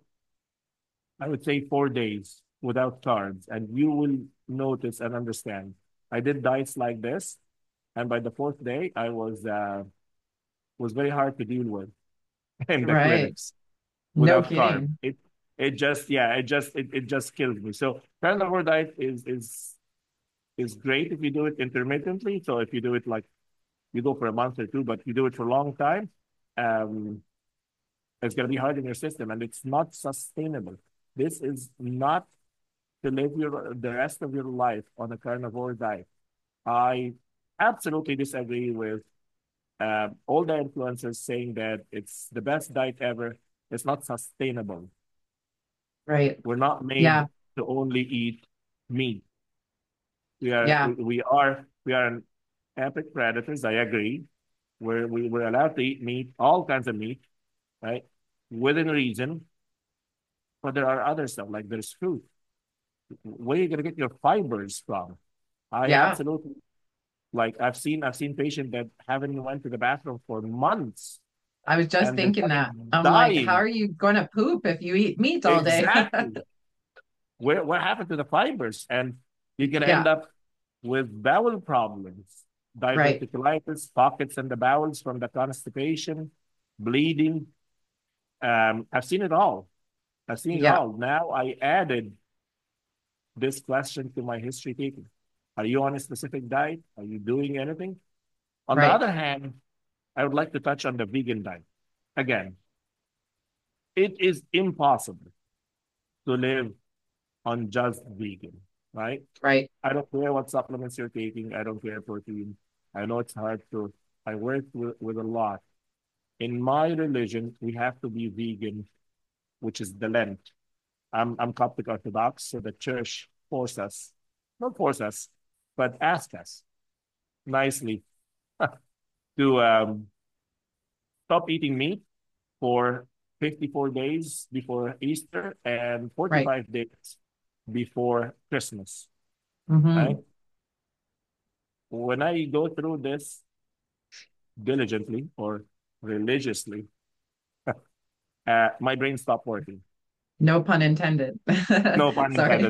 I would say four days without carbs, and you will notice and understand. I did diets like this, and by the fourth day, I was uh, was very hard to deal with in the
Right.
clinics
No
without carb.
kidding.
It it just yeah, it just it, it just kills me. So carnivore diet is is is great if you do it intermittently. So if you do it like you go for a month or two, but you do it for a long time, um, it's gonna be hard in your system and it's not sustainable. This is not to live your the rest of your life on a carnivore diet. I absolutely disagree with uh, all the influencers saying that it's the best diet ever. It's not sustainable.
Right.
We're not
Yeah.
made to only eat meat. We are
Yeah.
we are we are an epic predators. I agree. We're we, we're allowed to eat meat, all kinds of meat, right? Within reason, But there are other stuff, like there's fruit. Where are you gonna get your fibers from? I
Yeah.
absolutely like I've seen I've seen patients that haven't went to the bathroom for months
I was just
and their
thinking
body
that. I'm like, how
dying.
are you going to poop if you eat meat all day?
Exactly. Where what happened to the fibers? And you're gonna end
Yeah,
up with bowel problems,
right.
diverticulitis, pockets in the bowels from the constipation, bleeding. Um, I've seen it all. I've seen it
Yeah,
all. Now I added this question to my history taking. Are you on a specific diet? Are you doing anything? On the
right,
other hand, I would like to touch on the vegan diet. Again, it is impossible to live on just vegan, right?
right.
I don't care what supplements you're taking. I don't care protein. I know it's hard to, I work with, with a lot. In my religion, we have to be vegan, which is the Lent. I'm, I'm Coptic Orthodox, so the church force us, not force us, but ask us nicely to um, stop eating meat for fifty-four days before Easter and
Right.
forty-five days before Christmas, right?
Hmm.
When I go through this diligently or religiously, uh, my brain stopped working.
No pun intended.
No pun
Sorry.
intended.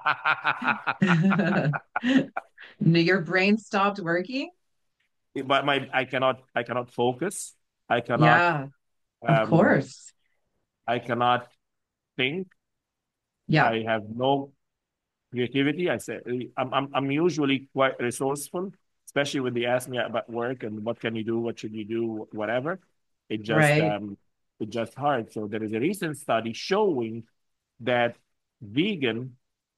No, your brain stopped working?
But my I cannot I cannot focus. I cannot
Yeah, of
um
course.
I cannot think.
Yeah,
I have no creativity. I say I'm I'm I'm usually quite resourceful, especially when they ask me about work and what can you do, what should you do, whatever. It just
right.
um it's just hard. So there is a recent study showing that vegan,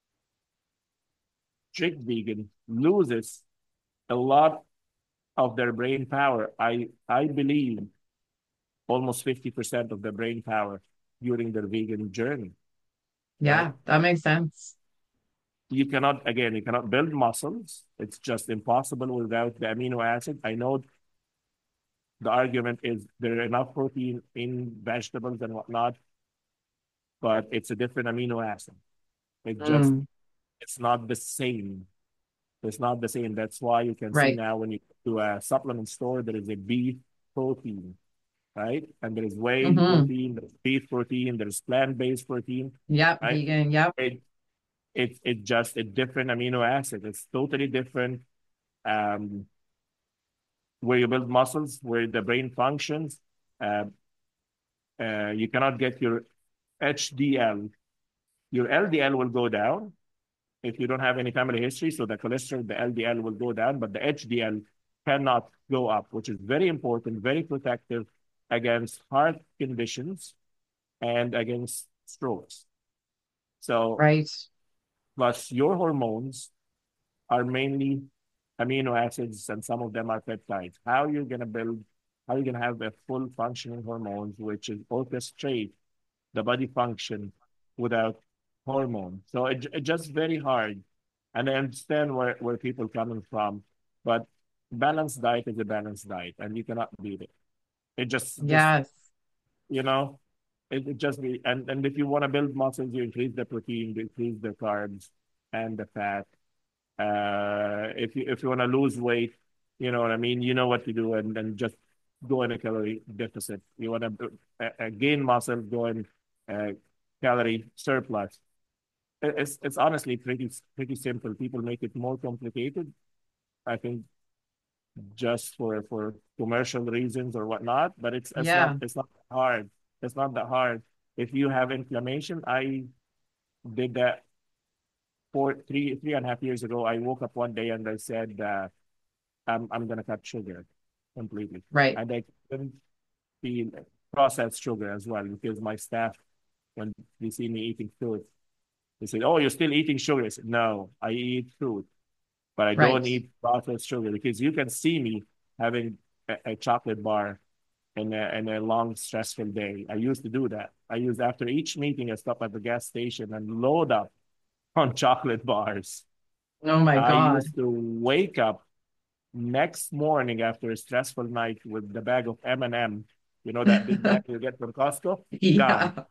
strict vegan, loses a lot of their brain power. I I believe almost fifty percent of their brain power during their vegan journey, right?
Yeah, that makes sense.
You cannot, again, you cannot build muscles. It's just impossible without the amino acid. I know the argument is there enough protein in vegetables and whatnot, but it's a different amino acid. It just,
Mm,
it's not the same. It's not the same. That's why you can see
right.
now when you go to a supplement store, there is a beef protein, right? And there is whey
Hmm.
protein, there's beef protein, there's plant-based protein,
Yep,
right?
vegan. Yep.
It, it, it's just a different amino acid. It's totally different. Um, where you build muscles, where the brain functions. Uh, uh, you cannot get your H D L. Your L D L will go down if you don't have any family history. So the cholesterol, the L D L will go down, but the H D L cannot go up, which is very important, very protective against heart conditions and against strokes. So,
Right.
plus your hormones are mainly amino acids and some of them are peptides. How you're going to build, how you're going to have a full functioning hormones, which is orchestrate the body function without hormone. So it, it's just very hard. And I understand where, where people coming from, but balanced diet is a balanced diet and you cannot beat it. It just, just,
Yes.
you know, it, it just be, and, and if you want to build muscles, you increase the protein, you increase the carbs and the fat. Uh, if you if you want to lose weight, you know what I mean. You know what to do, and then just go in a calorie deficit. You want to uh, uh, gain muscle, go in uh, calorie surplus. It's it's honestly pretty pretty simple. People make it more complicated. I think just for for commercial reasons or whatnot. But it's it's not
Yeah.
it's not hard. It's not that hard. If you have inflammation, I did that four three three and a half years ago. I woke up one day and I said, uh, I'm I'm gonna cut sugar completely.
Right.
And I couldn't feel processed sugar as well because my staff, when they see me eating fruit, they say, "Oh, you're still eating sugar." I said, "No, I eat fruit, but I don't
Right.
eat processed sugar because you can see me having a, a chocolate bar in a, in a long stressful day. I used to do that. I used after each meeting, I stop at the gas station and load up on chocolate bars.
Oh my
I
God.
used to wake up next morning after a stressful night with the bag of M and M, you know that big bag you get from Costco, gone.
Yeah.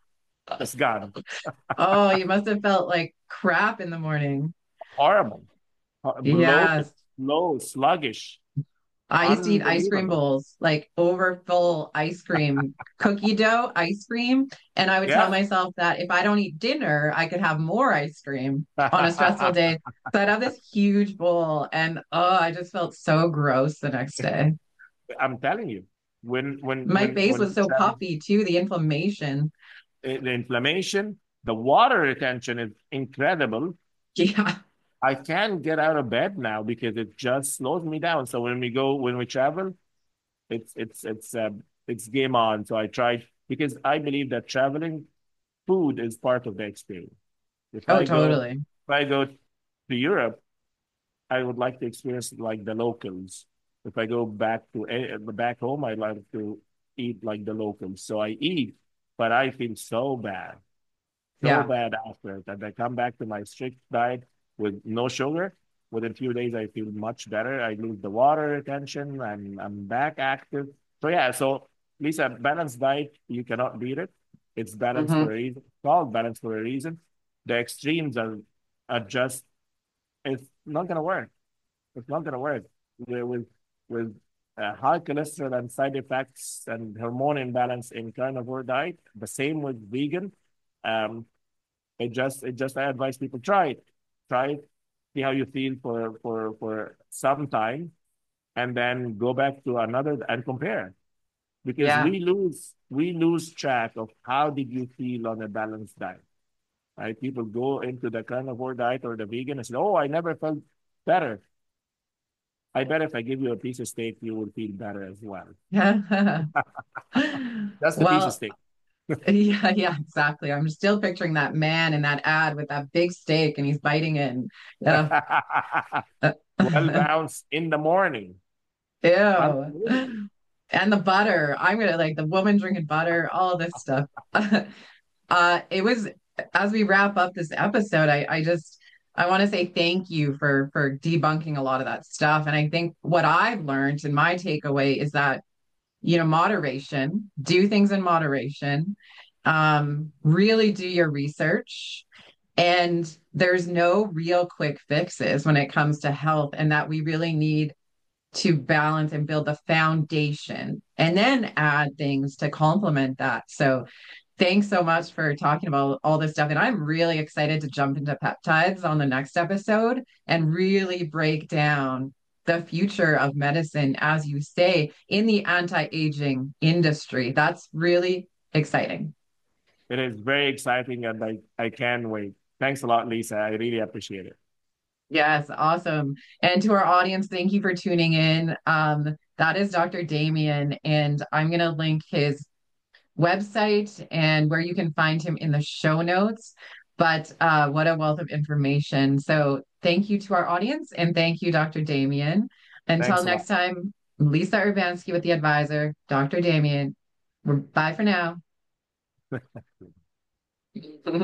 It's gone.
Oh, you must have felt like crap in the morning.
Horrible. Ho- Bloated,
Yes.
slow, sluggish,
I used to eat ice cream
unbelievable.
bowls, like over full ice cream, cookie dough ice cream. And I would tell
Yeah.
myself that if I don't eat dinner, I could have more ice cream on a stressful day. So I'd have this huge bowl, and oh, I just felt so gross the next day.
I'm telling you, when when
My
when
face
when
was
we
so
travel,
puffy too, the inflammation.
eh, the inflammation, the water retention is incredible.
Yeah.
I can't get out of bed now because it just slows me down. So when we go, when we travel, it's it's it's uh, it's game on. So I tried because I believe that traveling, food is part of the experience. If
Oh,
I go,
totally.
if I go to Europe, I would like to experience like the locals. If I go back to a- back home, I like to eat like the locals. So I eat, but I feel so bad, so
Yeah.
bad after it. And I come back to my strict diet with no sugar. Within a few days, I feel much better. I lose the water retention. I'm I'm back active. So yeah, so Lisa, balanced diet, you cannot beat it. It's balanced for
Hmm.
a reason. It's called balanced for a reason. The extremes are are just it's not gonna work. It's not gonna work with with, with uh, high cholesterol and side effects and hormone imbalance in carnivore diet. The same with vegan. Um, it just it just I advise people try it, try it, see how you feel for for for some time, and then go back to another and compare because
Yeah.
we lose we lose track of how did you feel on a balanced diet. Right? People go into the carnivore diet or the vegan and say, "Oh, I never felt better." I bet if I give you a piece of steak, you will feel better as well. Just a piece of
Well,
steak.
yeah, yeah, exactly. I'm still picturing that man in that ad with that big steak and he's biting it. And, yeah.
twelve ounce in the morning.
Ew.
Unbelievable.
And the butter. I'm gonna like the woman drinking butter, all this stuff. Uh, it was as we wrap up this episode, I, I just I want to say thank you for for debunking a lot of that stuff. And I think what I've learned and my takeaway is that, you know, moderation, do things in moderation, um, really do your research. And there's no real quick fixes when it comes to health, and that we really need to balance and build the foundation and then add things to complement that. So, thanks so much for talking about all this stuff. And I'm really excited to jump into peptides on the next episode and really break down the future of medicine, as you say, in the anti aging industry. That's really exciting.
It is very exciting and I, I can't wait. Thanks a lot, Lisa. I really appreciate it.
Yes, awesome. And to our audience, thank you for tuning in. Um, that is doctor Damien, and I'm going to link his website and where you can find him in the show notes. But uh, what a wealth of information. So thank you to our audience and thank you, doctor Damien. Until
Thanks a
next
lot.
time, Lisa Urbanski with the advisor, doctor Damien. Bye for now.